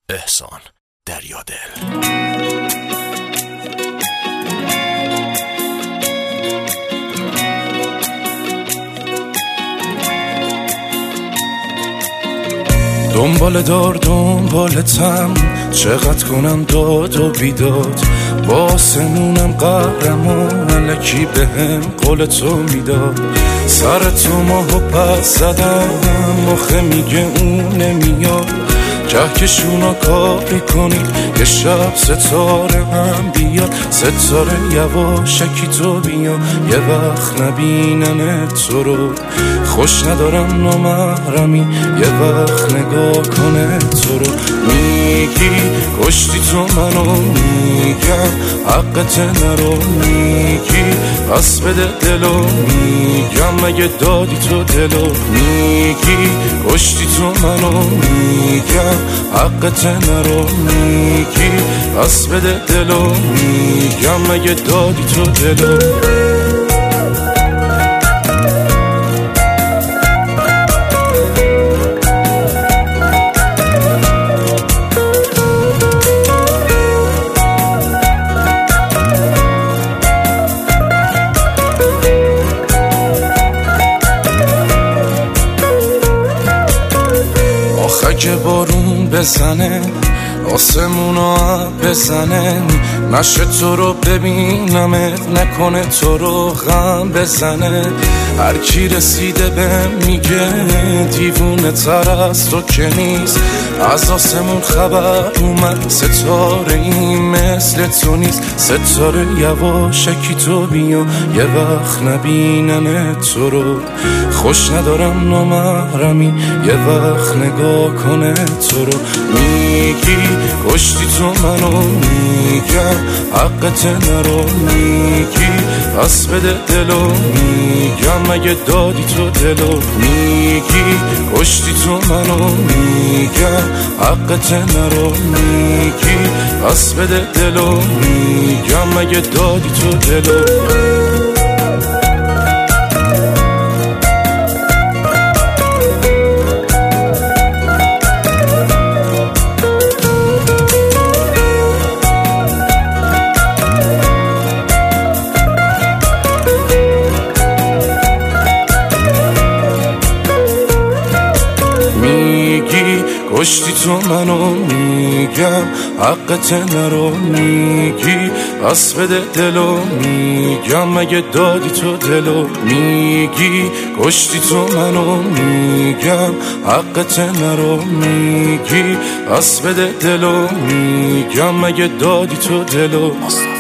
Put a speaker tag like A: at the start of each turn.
A: احسان دریادل.
B: دنبالتم چقدر کنم داد و بیداد، با آسمونم قهرم و الکی بهم قول تو میداد. سر تو ماهو پس زدم مخه میگه اون نمیاد، کهکشونا کاری کنید یه شب ستاره هم بیاد. ستاره یواشکی تو بیا یه وقت نبینن تو رو، خوش ندارم نامحرمی یه وقت نگاه کنه تو رو. میگی کشتی تو منو، میگم حقت نرو، میگی پس بده دلو، میگم مگه دادی تو دلو. میگی کشتی تو منو، میگم حقت نرو، میگی پس بده دلو، میگم مگه دادی تو دلو. اگه بارون بزنه آسمونا بزنه، نشه تو رو ببینمت، نکنه تو رو غم بزنه. هر کی رسیده به میگه دیوونه تر از تو که نیست، از آسمون خبر اومد ستاره این مثل تو نیست. ستاره یواشکی تو بیا یه وقت نبینن تو رو، خوش ندارم نامحرمی یه وقت نگاه کنه تو رو. میگی کشتی تو منو، میگم حقت نرو، میگی پس بده دلو، میگم مگه دادی تو دلو. میگی کشتی تو منو، میگم حقت نرو، میگی پس بده دلو، میگم مگه دادی تو دلو. کشتی تو منو، میگم حقت نرو، میگی پس بده دلو، میگم مگه دادی تو دلو. میگی کشتی تو منو، میگم حقت نرو، میگی پس بده دلو، میگم مگه دادی تو دلو.